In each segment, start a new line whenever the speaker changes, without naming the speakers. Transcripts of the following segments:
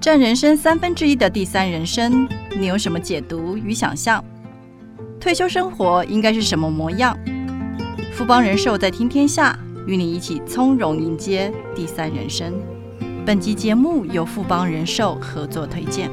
占人生1/3的第三人生，你有什么解读与想象？退休生活应该是什么模样？富邦人寿在听天下，与你一起从容迎接第三人生。本集节目由富邦人寿合作推荐。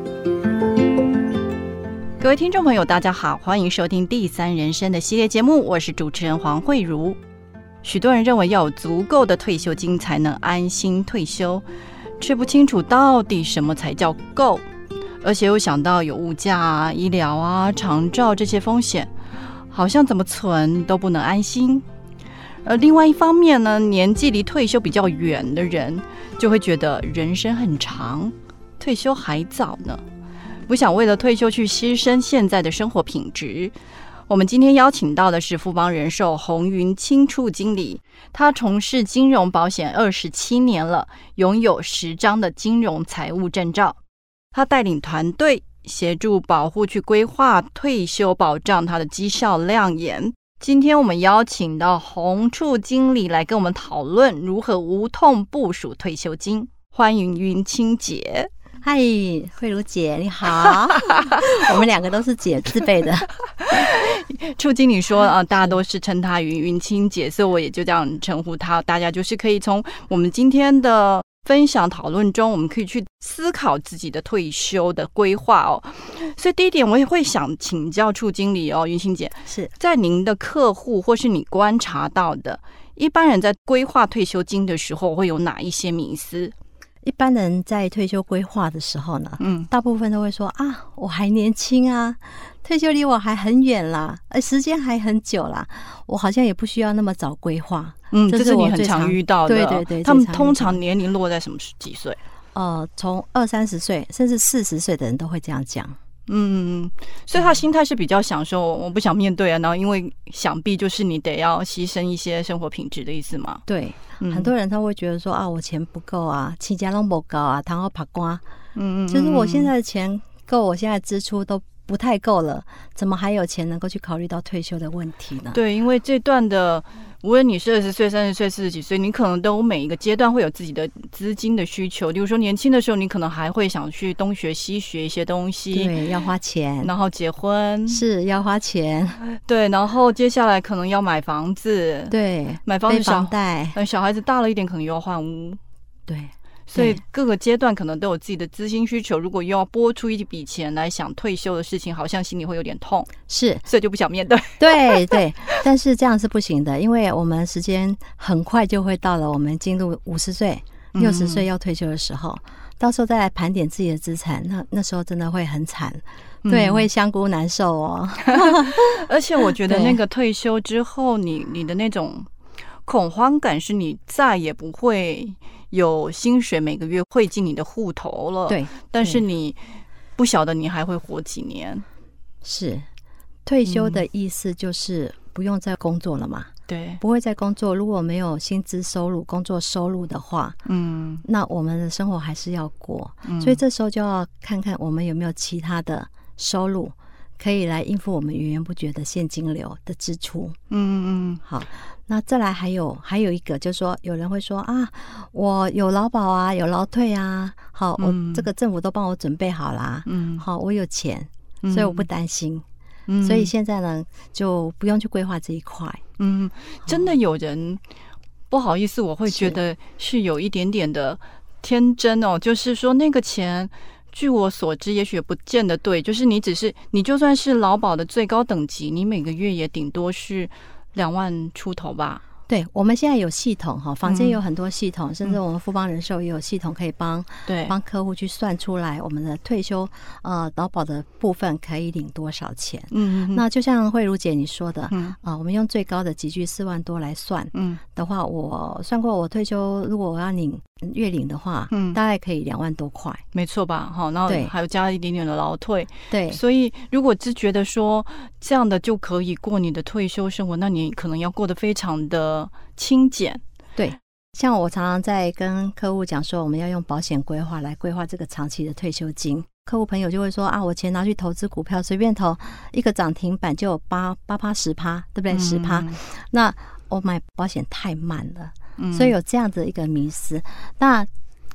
各位听众朋友大家好，欢迎收听第三人生的系列节目，我是主持人黄慧茹。许多人认为要有足够的退休金才能安心退休，却不清楚到底什么才叫够，而且又想到有物价啊、医疗啊、长照这些风险，好像怎么存都不能安心。而另外一方面呢，年纪离退休比较远的人就会觉得人生很长，退休还早呢，不想为了退休去牺牲现在的生活品质。我们今天邀请到的是富邦人寿洪云清处经理，他从事金融保险27年了，拥有10张的金融财务证照。他带领团队协助保户去规划退休保障，他的绩效亮眼。今天我们邀请到洪处经理来跟我们讨论如何无痛部署退休金。欢迎云清姐。
嗨，慧茹姐你好。我们两个都是姐字辈的。
处经理说大家都是称她云清姐，所以我也就这样称呼她。大家就是可以从我们今天的分享讨论中，我们可以去思考自己的退休的规划哦。所以第一点，我也会想请教处经理哦，云清姐，
是在
您的客户或是你观察到的，一般人在规划退休金的时候会有哪一些迷思？
一般人在退休规划的时候呢，大部分都会说啊，我还年轻啊，退休离我还很远啦，时间还很久啦，我好像也不需要那么早规划。
这是你很常遇到的。
对对对，
他们通常年龄落在什么几岁？
从20-30岁甚至40岁的人都会这样讲。
所以他心态是比较享受，我不想面对啊，然后因为想必就是你得要牺牲一些生活品质的意思嘛。
对，很多人他会觉得说啊，我钱不够啊，亲家都不够啊，堂后爬瓜。就是我现在的钱够，我现在支出都不太够了，怎么还有钱能够去考虑到退休的问题呢？
对，因为这段的无论你是20岁、30岁、40几岁，你可能都每一个阶段会有自己的资金的需求。例如说年轻的时候，你可能还会想去东学西学一些东西，
对，要花钱，
然后结婚
是要花钱，
对，然后接下来可能要买房子，
对，
买房子
背房贷，
小孩子大了一点可能又要换屋，
对。
所以各个阶段可能都有自己的资金需求，如果又要拨出一笔钱来想退休的事情，好像心里会有点痛，
是，
所以就不想面对。
对对，但是这样是不行的，因为我们时间很快就会到了，我们进入50岁、60岁要退休的时候，到时候再来盘点自己的资产，那时候真的会很惨，对，会香菇难受哦。
而且我觉得那个退休之后，你的那种恐慌感是你再也不会有薪水每个月汇进你的户头了，
对，
但是你不晓得你还会活几年。
是，退休的意思就是不用再工作了嘛，
对，
不会再工作。如果没有薪资收入、工作收入的话，那我们的生活还是要过，所以这时候就要看看我们有没有其他的收入可以来应付我们源源不绝的现金流的支出。好，那再来还有一个就是说，有人会说啊，我有劳保啊，有劳退啊，好，我这个政府都帮我准备好啦，好，我有钱，所以我不担心。所以现在呢，就不用去规划这一块。
真的有人不好意思，我会觉得是有一点点的天真哦，就是说那个钱。据我所知，也许也不见得对，就是你就算是劳保的最高等级，你每个月也顶多是2万出头吧。
对，我们现在有系统哈，坊间有很多系统，甚至我们富邦人寿也有系统可以帮客户去算出来我们的退休劳保的部分可以领多少钱。那就像慧茹姐你说的，我们用最高的集聚4万多来算的话，我算过我退休如果我要领月领的话，大概可以2万多块，
没错吧？好，然后还有加一点点的劳退，
对，
所以如果只觉得说这样的就可以过你的退休生活，那你可能要过得非常的轻简。
对，像我常常在跟客户讲说，我们要用保险规划来规划这个长期的退休金。客户朋友就会说啊，我钱拿去投资股票，随便投一个涨停板就有8%、10%，对不对？10%，那我买保险太慢了。所以有这样的一个迷思。那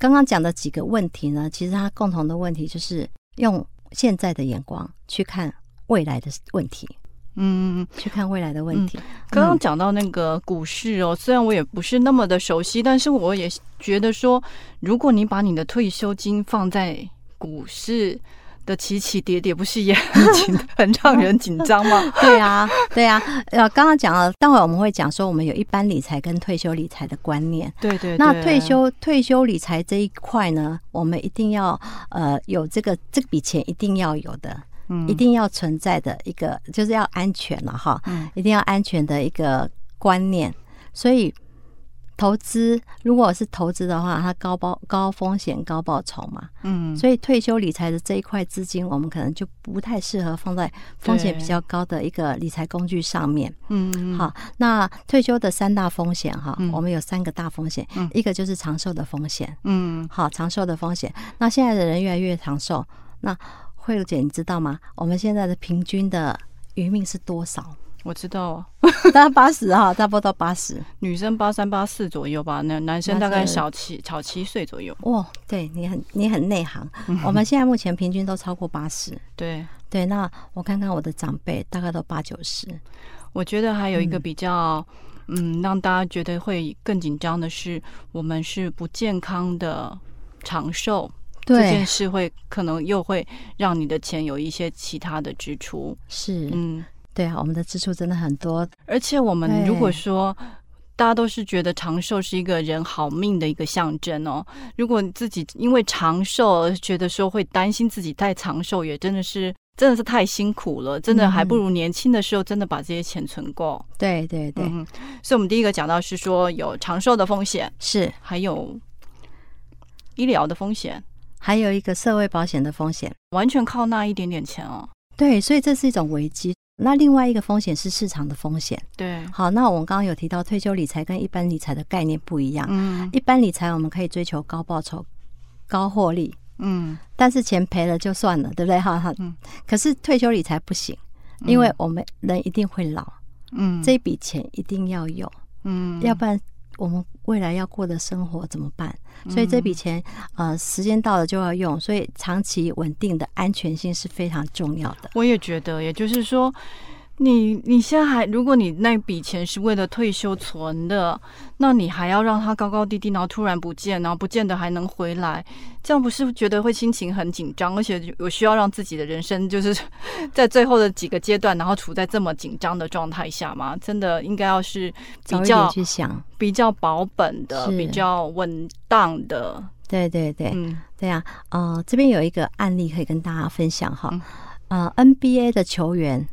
刚刚讲的几个问题呢，其实它共同的问题就是用现在的眼光去看未来的问题。去看未来的问题。
刚刚讲到那个股市哦，虽然我也不是那么的熟悉，但是我也觉得说，如果你把你的退休金放在股市的起起跌跌，不是也很让人紧张吗？
对啊，对啊。刚刚讲了，待会我们会讲说，我们有一般理财跟退休理财的观念。
对对对。
那退休理财这一块呢，我们一定要有这笔钱一定要有的。一定要存在的一个就是要安全了哈，一定要安全的一个观念。所以投资如果是投资的话，它高风险高报酬嘛，所以退休理财的这一块资金，我们可能就不太适合放在风险比较高的一个理财工具上面。好，那退休的3大风险哈，我们有3个大风险，一个就是长寿的风险。好，长寿的风险。那现在的人越来越长寿，那慧茹姐，你知道吗？我们现在的平均的余命是多少？
我知道，
大概80哈，差不多80。
女生83、84左右吧，男生大概小7岁左右。
哇，对你很内行。我们现在目前平均都超过80。
对
对，那我看看我的长辈，大概都80、90。
我觉得还有一个比较让大家觉得会更紧张的是，我们是不健康的长寿。这件事可能又会让你的钱有一些其他的支出。是，
对啊，我们的支出真的很多。
而且我们如果说大家都是觉得长寿是一个人好命的一个象征哦，如果自己因为长寿而觉得说会担心自己太长寿，也真的是太辛苦了，真的还不如年轻的时候真的把这些钱存够。
对对对，
所以我们第一个讲到是说有长寿的风险，
是
还有医疗的风险。
还有一个社会保险的风险，
完全靠那一点点钱哦。
对，所以这是一种危机。那另外一个风险是市场的风险。
对，
好，那我们刚刚有提到退休理财跟一般理财的概念不一样。一般理财我们可以追求高报酬、高获利，但是钱赔了就算了，对不对？哈，可是退休理财不行，因为我们人一定会老，这笔钱一定要有，要不然我们未来要过的生活怎么办？所以这笔钱时间到了就要用，所以长期稳定的安全性是非常重要的。
我也觉得，也就是说你现在如果你那笔钱是为了退休存的，那你还要让它高高低低，然后突然不见，然后不见得还能回来，这样不是觉得会心情很紧张，而且我需要让自己的人生就是在最后的几个阶段，然后处在这么紧张的状态下吗？真的应该要是比较保本的，比较稳当的。
对对对，对啊，这边有一个案例可以跟大家分享哈。NBA 的球员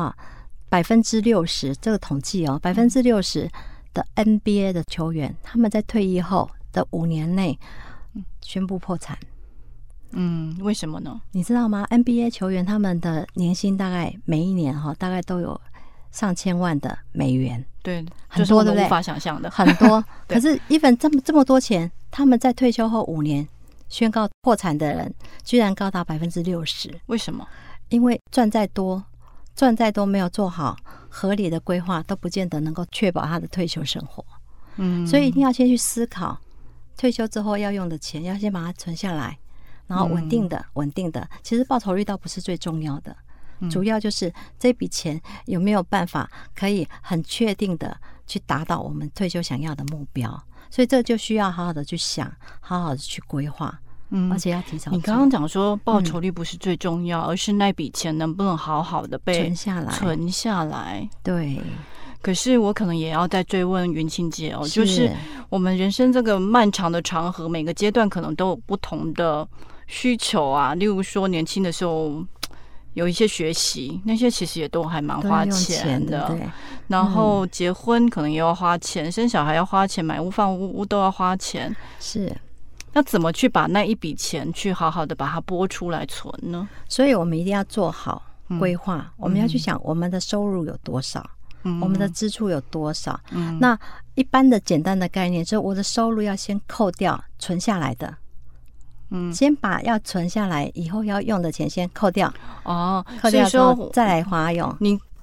，60%这个统计哦，60%的 NBA 的球员，他们在退役后的5年内宣布破产。
为什么呢？
你知道吗？ NBA 球员他们的年薪大概每一年大概都有上千万的美元。
对，
很多，对不对？
无法想象的，
很多。可是 even 这么多钱，他们在退休后5年宣告破产的人，居然高达60%。
为什么？
因为赚再多没有做好合理的规划，都不见得能够确保他的退休生活。所以一定要先去思考退休之后要用的钱，要先把它存下来，然后稳定的。其实报酬率倒不是最重要的，主要就是这笔钱有没有办法可以很确定的去达到我们退休想要的目标。所以这就需要好好的去想，好好的去规划。而且要提早。
你刚刚讲说报酬率不是最重要，而是那笔钱能不能好好的被存下来。
对。
可是我可能也要再追问云沁姐哦，就是我们人生这个漫长的长河，每个阶段可能都有不同的需求啊。例如说年轻的时候有一些学习，那些其实也都还蛮花钱的。然后结婚可能也要花钱，生小孩要花钱，买屋放屋都要花钱。
是。
那怎么去把那一笔钱去好好的把它拨出来存呢？
所以我们一定要做好规划，我们要去想我们的收入有多少，我们的支出有多少。那一般的简单的概念就是我的收入要先扣掉存下来的，先把要存下来以后要用的钱先扣掉，扣掉之后再来花用。
你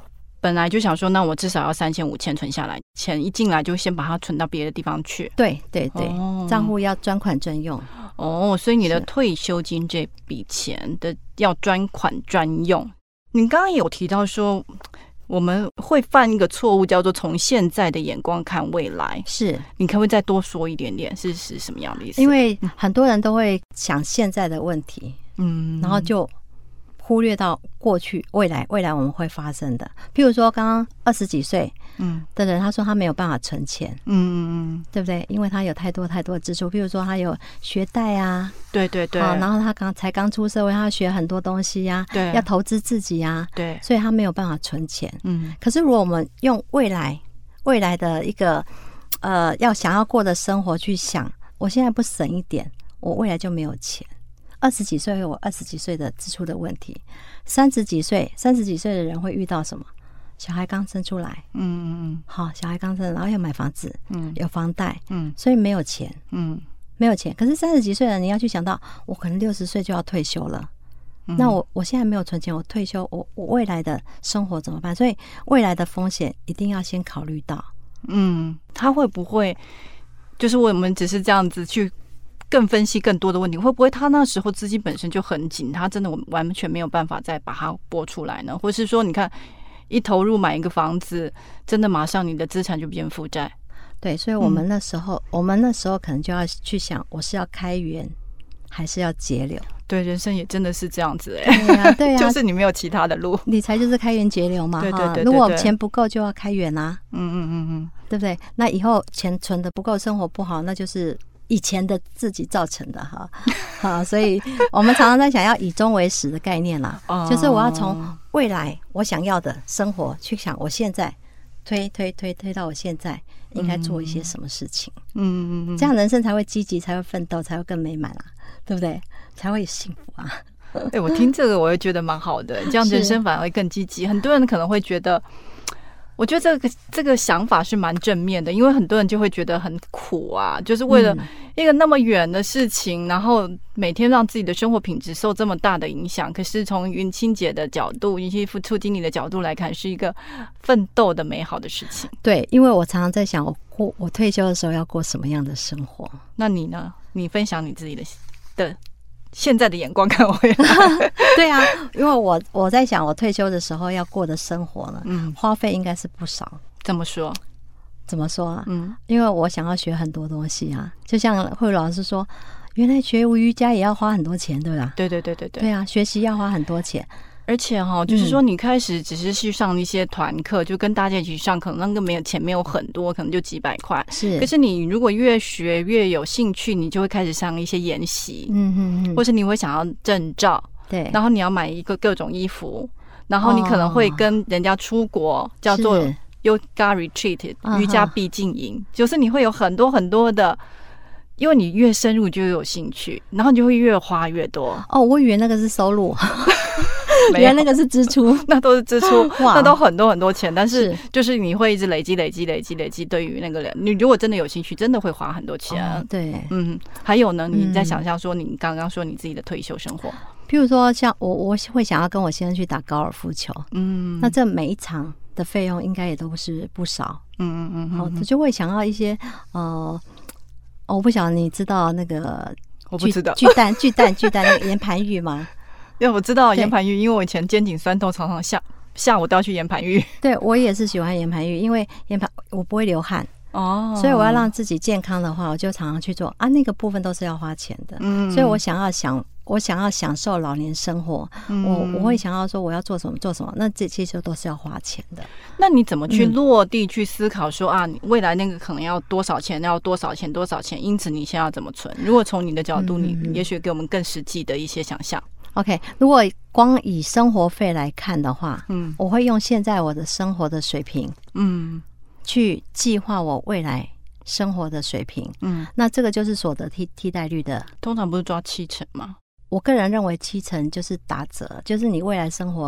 本来就想说，那我至少要3000-5000存下来，钱一进来就先把它存到别的地方去。
对对对，账户要专款专用。
所以你的退休金这笔钱的要专款专用。你刚刚有提到说，我们会犯一个错误，叫做从现在的眼光看未来。
是，
你可不可以再多说一点点？是什么样的意思？
因为很多人都会想现在的问题，然后就忽略到过去、未来我们会发生的。譬如说，刚刚20几岁的人，他说他没有办法存钱，对不对？因为他有太多的支出，譬如说他有学贷啊，
对对对，
然后他才刚出社会，他要学很多东西啊，
对，
要投资自己啊，
对，
所以他没有办法存钱。可是如果我们用未来的一个要想要过的生活去想，我现在不省一点，我未来就没有钱。20几岁有我20几岁的支出的问题，30几岁的人会遇到什么？小孩刚生出来，好，小孩刚生，然后要买房子，有房贷，所以没有钱，没有钱。可是30几岁的人，你要去想到，我可能60岁就要退休了，那我现在没有存钱，我退休，我未来的生活怎么办？所以未来的风险一定要先考虑到。
他会不会就是我们只是这样子去更分析更多的问题，会不会他那时候资金本身就很紧，他真的完全没有办法再把它拨出来呢？或是说你看一投入买一个房子，真的马上你的资产就变负债？
对，所以我们那时候可能就要去想，我是要开源还是要节流？
对，人生也真的是这样子
对呀，
就是你没有其他的路，
理财就是开源节流嘛。
对，
如果钱不够就要开源啊，对不对？那以后钱存的不够，生活不好，那就是以前的自己造成的哈。所以我们常常在想要以终为始的概念啦，就是我要从未来我想要的生活去想，我现在推到我现在应该做一些什么事情，这样人生才会积极，才会奋斗，才会更美满啊，对不对？才会幸福啊。
我听这个我会觉得蛮好的，这样人生反而会更积极。很多人可能会觉得，我觉得这个想法是蛮正面的，因为很多人就会觉得很苦啊，就是为了一个那么远的事情，然后每天让自己的生活品质受这么大的影响。可是从云清姐的角度，云清副经理的角度来看，是一个奋斗的美好的事情。对，
因为我常常在想，我退休的时候要过什么样的生活？
那你呢？你分享你自己的现在的眼光看未来。
对啊，因为我在想，我退休的时候要过的生活呢，花费应该是不少。
怎么说啊？
因为我想要学很多东西啊，就像慧老师说，原来学瑜伽也要花很多钱，对吧？
对。
对啊，学习要花很多钱。
而且就是说你开始只是去上一些团课，就跟大家一起上，可能那个钱没有很多，可能就几百块。
是。
可是你如果越学越有兴趣，你就会开始上一些研习，或是你会想要证照，
对。
然后你要买一个各种衣服，然后你可能会跟人家出国，叫做 Yoga Retreat 瑜伽毕竟营，就是你会有很多很多的。因为你越深入就有兴趣，然后你就会越花越多。
我以为那个是收入，原来那个是支出，
那都是支出，那都很多很多钱。但是就是你会一直累积。对于那个人，你如果真的有兴趣，真的会花很多钱。
对，
还有呢，你在想象说你刚刚说你自己的退休生活，
譬如说像我会想要跟我先生去打高尔夫球，那这每一场的费用应该也都是不少，就会想要一些我不晓得你知道那个
我不知道
巨蛋那个岩盘浴吗？
因为我知道岩盘浴，因为我以前肩颈酸痛，常常下午都要去岩盘浴。对，
我也是喜欢岩盘浴，因为我不会流汗，所以我要让自己健康的话，我就常常去做啊。那个部分都是要花钱的，所以我想要享受老年生活，我会想要说我要做什么，那这些都是要花钱的。
那你怎么去落地去思考说你未来那个可能要多少钱，因此你现在要怎么存？如果从你的角度，你也许给我们更实际的一些想象。
OK， 如果光以生活费来看的话，我会用现在我的生活的水平，去计划我未来生活的水平。那这个就是所得替代率的，
通常不是抓70%吗？
我个人认为70%就是打折，就是你未来生活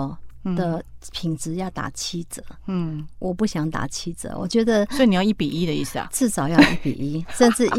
的品质要打7折。我不想打7折，我觉得，
所以你要1:1的意思啊？
至少要1:1，甚至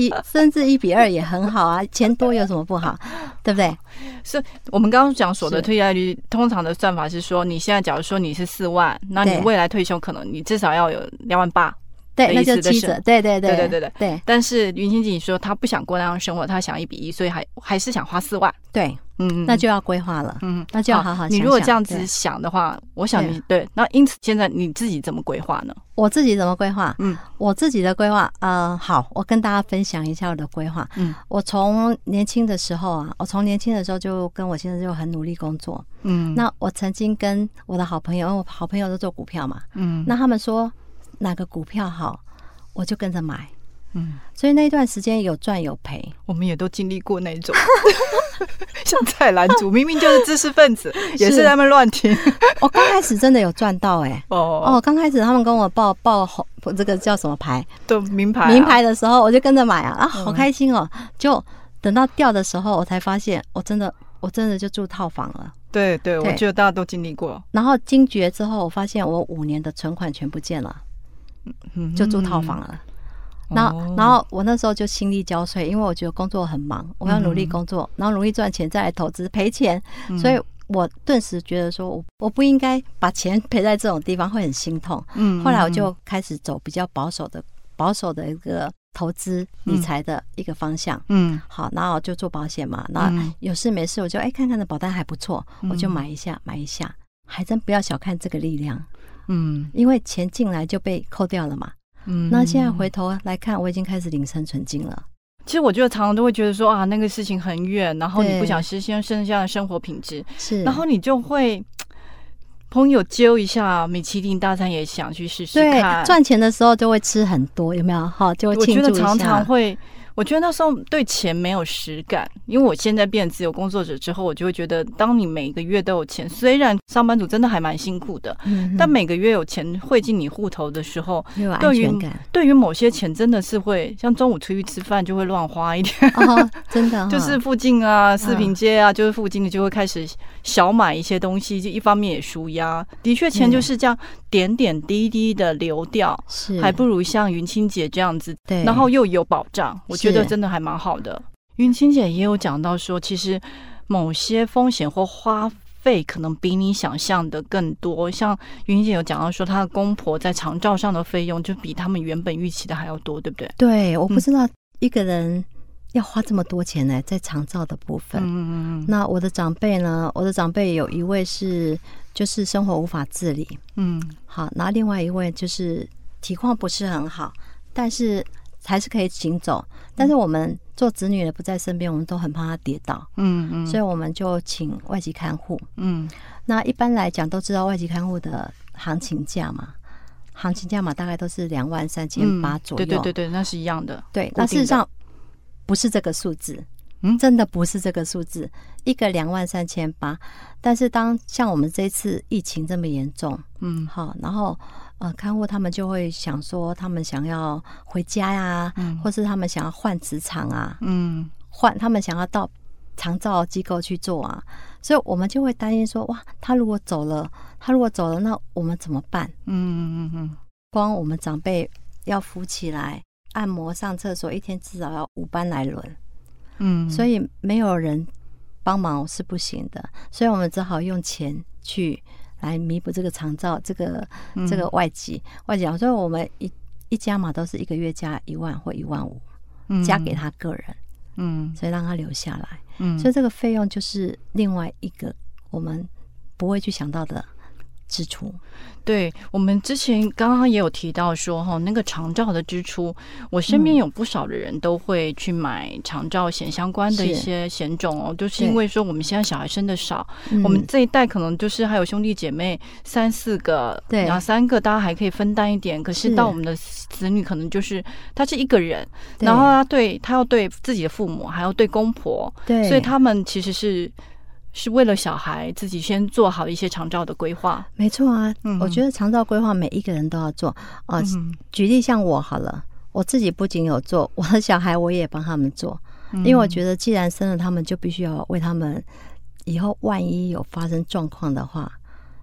1:2也很好啊，钱多有什么不好，对不对？
是我们刚刚讲所得退债率，通常的算法是说，你现在假如说你是4万，那你未来退休可能你至少要有2.8万。
对，那就7折。对。
但是云欣姐说她不想过那样的生活，她想1:1，所以还是想花4万。
对，那就要规划了。那就要好好想想。
你如果这样子想的话，我想你对。那因此现在你自己怎么规划呢？
我自己怎么规划？我自己的规划，好，我跟大家分享一下我的规划。我从年轻的时候就跟我先生就很努力工作。那我曾经跟我的好朋友，因为我好朋友都做股票嘛。那他们说哪个股票好，我就跟着买。所以那段时间有赚有赔，
我们也都经历过那种。像菜篮族明明就是知识分子，也是在那边乱听。
我刚开始真的有赚到刚开始他们跟我报这个叫什么牌，
对，名
牌的时候，我就跟着买啊，好开心哦。就等到掉的时候，我才发现我真的就住套房了。
对，我觉得大家都经历过。
然后惊觉之后，我发现我5年的存款全不见了，就住套房了。然后我那时候就心力交瘁，因为我觉得工作很忙，我要努力工作，然后努力赚钱，再来投资赔钱，所以我顿时觉得说我不应该把钱赔在这种地方，会很心痛。后来我就开始走比较保守的一个投资理财的一个方向。好，然后我就做保险嘛，那有事没事我就看看的保单还不错，我就买一下，还真不要小看这个力量。因为钱进来就被扣掉了嘛。那现在回头来看，我已经开始领生存金了。
其实我觉得常常都会觉得说啊，那个事情很远，然后你不想实现剩下的生活品质，是，然后你就会朋友揪一下米其林大餐，也想去试试看。
对，赚钱的时候就会吃很多，有没有？好，就会庆祝一下。
我觉得常常会。我觉得那时候对钱没有实感，因为我现在变自由工作者之后，我就会觉得，当你每个月都有钱，虽然上班族真的还蛮辛苦的，但每个月有钱汇进你户头的时候，
有安全感。
对于某些钱真的是会，像中午出去吃饭就会乱花一点，
真的，
就是附近啊、四平街啊，就是附近的就会开始小买一些东西，就一方面也抒压。的确，钱就是这样点点滴滴的流掉，还不如像云清姐这样子，对，然后又有保障，我觉得真的还蛮好的。云清姐也有讲到说，其实某些风险或花费可能比你想象的更多。像云清姐有讲到说，她的公婆在长照上的费用就比他们原本预期的还要多，对不对？
对，我不知道一个人要花这么多钱呢，在长照的部分。那我的长辈呢？我的长辈有一位就是生活无法自理，好，然后另外一位就是体况不是很好，但是还是可以行走，但是我们做子女的不在身边，我们都很怕他跌倒，所以我们就请外籍看护。那一般来讲都知道外籍看护的行情价嘛，大概都是23800左右。
对，那是一样的。
对，那事实上不是这个数字，真的不是这个数字，一个23800。但是像我们这次疫情这么严重，好，然后看护他们就会想说，他们想要回家呀，或是他们想要换职场啊，他们想要到长照机构去做啊，所以我们就会担心说，哇，他如果走了，那我们怎么办？光我们长辈要扶起来、按摩、上厕所，一天至少要5班来轮，所以没有人帮忙是不行的，所以我们只好用钱去来弥补这个长照这个外籍，所以我们一加码都是一个月加1万或15000，加给他个人，所以让他留下来，所以这个费用就是另外一个我们不会去想到的支出。
对，我们之前刚刚也有提到说那个长照的支出，我身边有不少的人都会去买长照险相关的一些险种就是因为说我们现在小孩生的少，我们这一代可能就是还有兄弟姐妹3-4个，对，然后3个大家还可以分担一点，可是到我们的子女可能就是他是一个人，然后他要对自己的父母，还要对公婆，对，所以他们其实是为了小孩自己先做好一些长照的规划。
没错啊，我觉得长照规划每一个人都要做举例像我好了，我自己不仅有做，我的小孩我也帮他们做，因为我觉得既然生了他们，就必须要为他们以后万一有发生状况的话，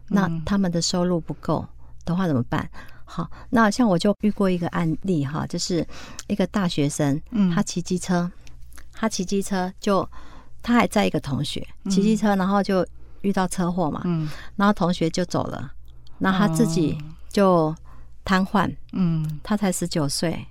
那他们的收入不够的话怎么办？好，那像我就遇过一个案例哈，就是一个大学生，他骑机车就他还载一个同学骑机车，然后就遇到车祸嘛，然后同学就走了，那他自己就瘫痪，他才19岁，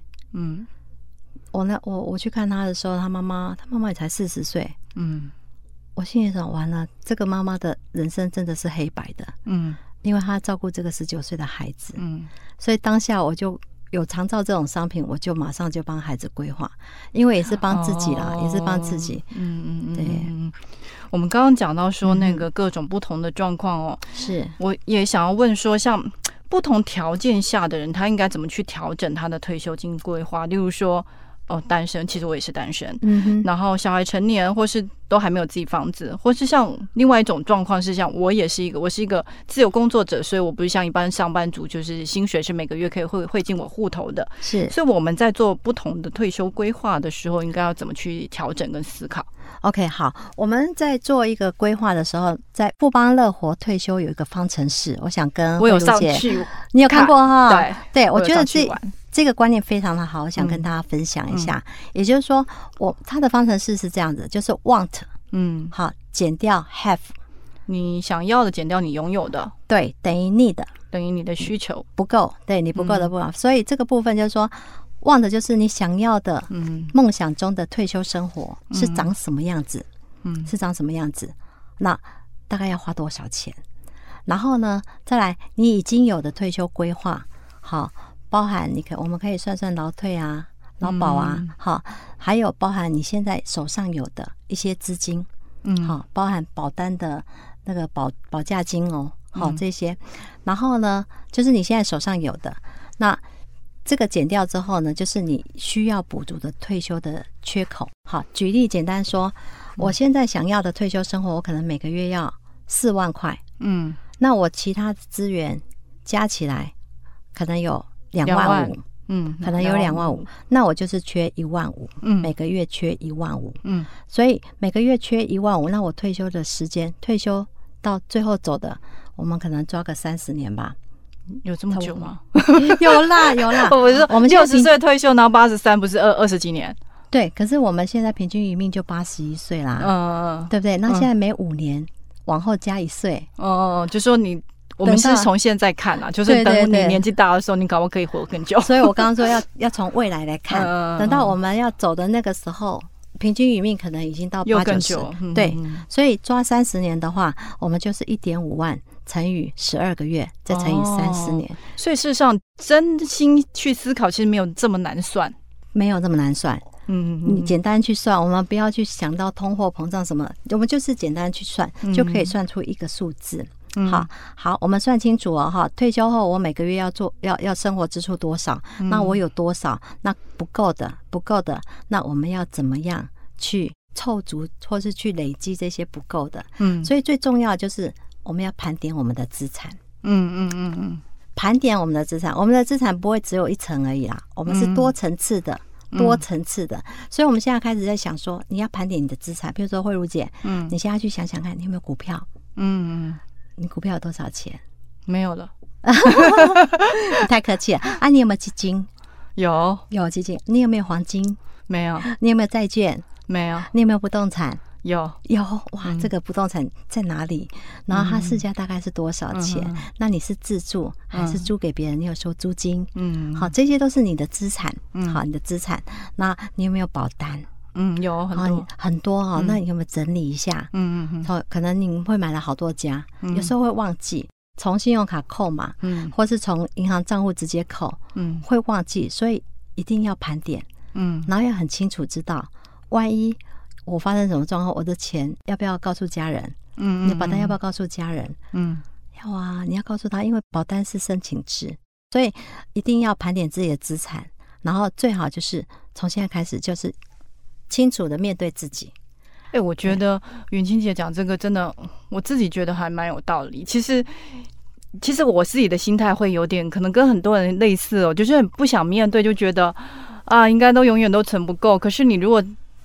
我去看他的时候，他妈妈也才40岁，我心里想，完了，这个妈妈的人生真的是黑白的，因为她照顾这个19岁的孩子，所以当下我就有长照这种商品，我就马上就帮孩子规划，因为也是帮自己啦，也是帮自己。对。
我们刚刚讲到说那个各种不同的状况哦，
是，
我也想要问说，像不同条件下的人，他应该怎么去调整他的退休金规划？例如说，单身，其实我也是单身，然后小孩成年，或是都还没有自己房子，或是像另外一种状况是像我是一个自由工作者，所以我不是像一般上班族，就是薪水是每个月可以汇进我户头的，
是，
所以我们在做不同的退休规划的时候，应该要怎么去调整跟思考
？OK， 好，我们在做一个规划的时候，在富邦乐活退休有一个方程式，我想跟
我有上去，
你有看过哈？对，我觉得这个观念非常的好，我想跟大家分享一下。也就是说，它的方程式是这样子，就是 want， 好，减掉 have，
你想要的减掉你拥有的，
对，等于 need，
等于你的需求
不够，对你不够的不够，所以这个部分就是说。want 就是你想要的梦想中的退休生活是长什么样子，是长什么样子，那大概要花多少钱？然后呢，再来你已经有的退休规划，好，包含我们可以算算劳退啊、劳保啊，好，还有包含你现在手上有的一些资金，好，包含保单的那个保价金哦，好，这些，然后呢，就是你现在手上有的那。这个减掉之后呢，就是你需要补足的退休的缺口。好，举例简单说，我现在想要的退休生活，我可能每个月要4万块，那我其他资源加起来可能有2万5，可能有2万5，那我就是缺1万5，每个月缺1万5，所以每个月缺1万5，那我退休的时间，退休到最后走的，我们可能抓个30年吧。
有这么久吗？
有啦。
我们60岁退休，然后83不是20几年？
对，可是我们现在平均余命就81岁啦，对不对？那现在每5年往后加1岁，
就说我们是从现在看啦，就是等你年纪大的时候，你搞不好可以活更久。
所以我刚刚说要从未来来看，等到我们要走的那个时候，平均余命可能已经到80-90，对，所以抓30年的话，我们就是1.5万。乘以12个月，再乘以30年，
所以事实上，真心去思考，其实没有这么难算，
没有这么难算。你简单去算，我们不要去想到通货膨胀什么，我们就是简单去算，就可以算出一个数字。好，我们算清楚哦哈。退休后我每个月要生活支出多少？那我有多少？那不够的，那我们要怎么样去凑足，或是去累积这些不够的？所以最重要的就是。我们要盘点我们的资产，盘点我们的资产，我们的资产不会只有一层而已啦，我们是多层次的，所以我们现在开始在想说，你要盘点你的资产，比如说慧茹姐，你现在去想想看，你有没有股票？你股票有多少钱？
没有了，
你太客气了啊！你有没有基金？
有
基金。你有没有黄金？
没有。
你有没有债券？
没有。
你有没有不动产？
有
哇，这个不动产在哪里？然后它市价大概是多少钱？那你是自住还是租给别人？你有收租金？好，这些都是你的资产。好，你的资产。那你有没有保单？
有
很多哈。那你有没有整理一下？可能你会买了好多家，有时候会忘记从信用卡扣嘛，或是从银行账户直接扣，会忘记，所以一定要盘点。然后要很清楚知道，万一我发生什么状况，我的钱要不要告诉家人？你的保单要不要告诉家人？要啊，你要告诉他，因为保单是申请制，所以一定要盘点自己的资产，然后最好就是从现在开始就是清楚的面对自己。
我觉得允清姐讲这个真的，我自己觉得还蛮有道理。其实我自己的心态会有点可能跟很多人类似哦，就是很不想面对，就觉得啊，应该都永远都存不够。可是你如果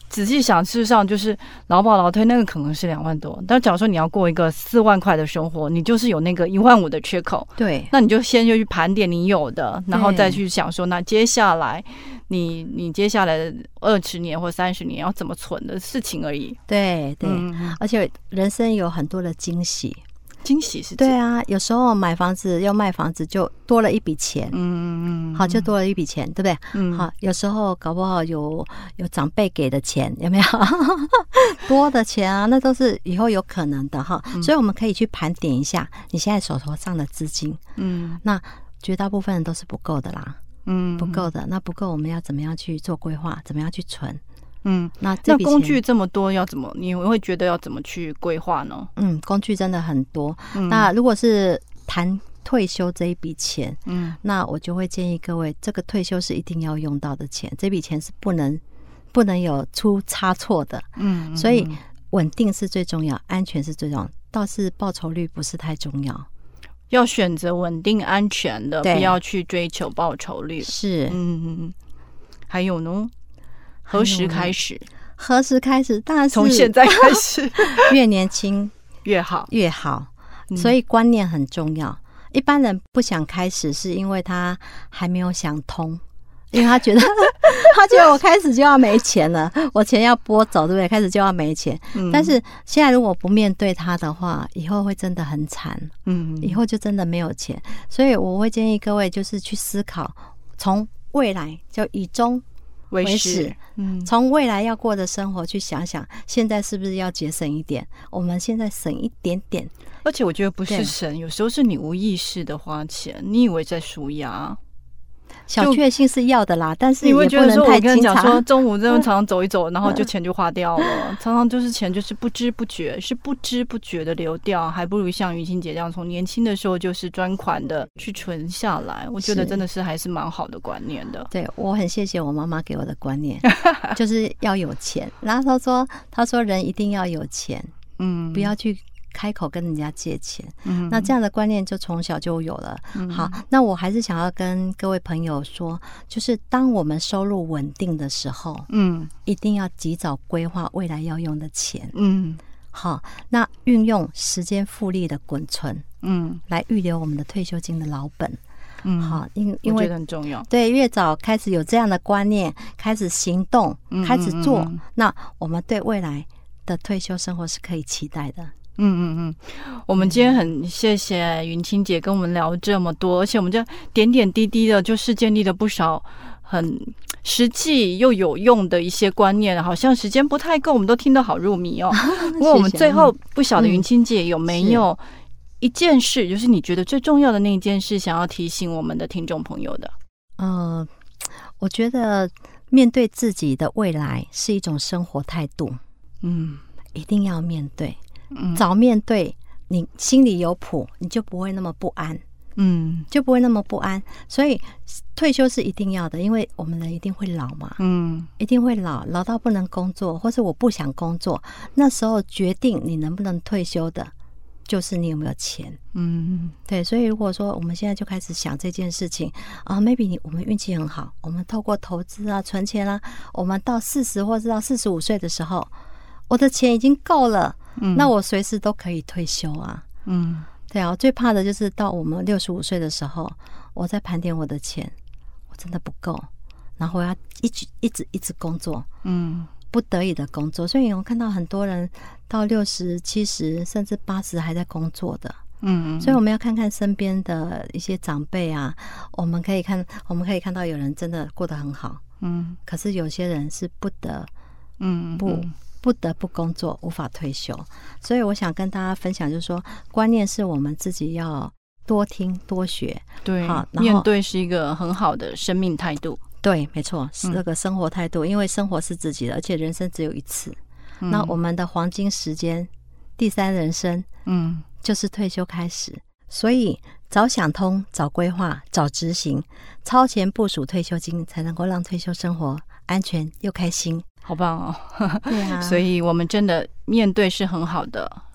仔细想，事实上就是劳保劳退那个可能是2万多，但假如说你要过一个4万块的生活，你就是有那个1万5的缺口。
对，
那你就先去盘点你有的，然后再去想说，那接下来你接下来的20年或30年要怎么存的事情而已。
对对，而且人生有很多的惊喜。
惊喜是
对啊，有时候买房子要卖房子就多了一笔钱，好，就多了一笔钱，对不对？好，有时候搞不好有长辈给的钱，有没有多的钱啊？那都是以后有可能的哈。所以我们可以去盘点一下你现在手头上的资金，那绝大部分人都是不够的啦，不够的，那不够我们要怎么样去做规划，怎么样去存？那
工具这么多，你会觉得要怎么去规划呢？
工具真的很多。那如果是谈退休这一笔钱，那我就会建议各位，这个退休是一定要用到的钱，这笔钱是不能有出差错的。所以稳定是最重要，安全是最重要，倒是报酬率不是太重要。
要选择稳定安全的，不要去追求报酬率。
是，
还有呢？何时开始？
何时开始？当然是
从现在开始，
越年轻
越好，
越好。所以观念很重要。一般人不想开始，是因为他还没有想通，因为他觉得我开始就要没钱了，我钱要拨走，对不对？开始就要没钱。但是现在如果不面对它的话，以后会真的很惨。以后就真的没有钱。所以我会建议各位就是去思考，从未来就以终为始，从未来要过的生活去想想，现在是不是要节省一点？我们现在省一点点，
而且我觉得不是省，有时候是你无意识的花钱，你以为在舒压。
小确幸是要的啦，但是
你会觉得说，我跟你讲说，中午常常走一走，然后就钱就花掉了，常常就是钱就是不知不觉的流掉，还不如像云清姐这样，从年轻的时候就是专款的去存下来。我觉得真的是还是蛮好的观念的。
对，我很谢谢我妈妈给我的观念，就是要有钱。然后她说人一定要有钱，不要去开口跟人家借钱，那这样的观念就从小就有了。好，那我还是想要跟各位朋友说，就是当我们收入稳定的时候，一定要及早规划未来要用的钱。好，那运用时间复利的滚存，来预留我们的退休金的老本。好，因为
我觉得很重要。
对，越早开始有这样的观念，开始行动，开始做，那我们对未来的退休生活是可以期待的。
我们今天很谢谢云清姐跟我们聊这么多，而且我们这点点滴滴的，就是建立了不少很实际又有用的一些观念。好像时间不太够，我们都听得好入迷哦。不过我们最后不晓得云清姐有没有一件事，就是你觉得最重要的那一件事，想要提醒我们的听众朋友的？
我觉得面对自己的未来是一种生活态度。一定要面对。早面对，你心里有谱，你就不会那么不安。就不会那么不安。所以退休是一定要的，因为我们人一定会老嘛。一定会老到不能工作，或是我不想工作，那时候决定你能不能退休的就是你有没有钱。对，所以如果说我们现在就开始想这件事情啊 ，maybe 我们运气很好，我们透过投资啊、存钱啊，我们到40或是到45岁的时候，我的钱已经够了，那我随时都可以退休啊。对啊，我最怕的就是到我们65岁的时候，我在盘点我的钱，我真的不够，然后我要一直工作，不得已的工作。所以我看到很多人到60、70甚至80还在工作的。所以我们要看看身边的一些长辈啊，我们可以看到有人真的过得很好，可是有些人是不得不工作，无法退休。所以我想跟大家分享，就是说观念是我们自己要多听多学。
对，面对是一个很好的生命态度。对，
没错，是这个生活态度，因为生活是自己的，而且人生只有一次。那我们的黄金时间，第3人生，就是退休开始。所以早想通，早规划，早执行，超前部署退休金，才能够让退休生活安全又开心。
好棒哦！
对啊，
所以我们真的面对是很好的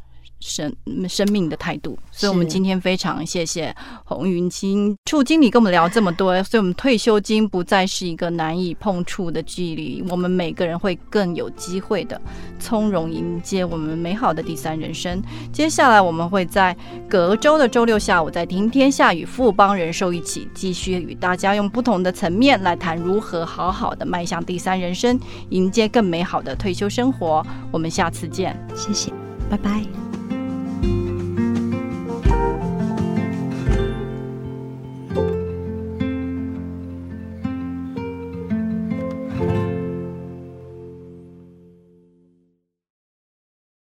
生命的态度。所以我们今天非常谢谢洪云清处经理跟我们聊这么多，所以我们退休金不再是一个难以碰触的距离，我们每个人会更有机会的从容迎接我们美好的第三人生。接下来我们会在隔周的周六下午在听天下与富邦人寿一起继续与大家用不同的层面来谈如何好好的迈向第三人生，迎接更美好的退休生活。我们下次见，
谢谢，拜拜。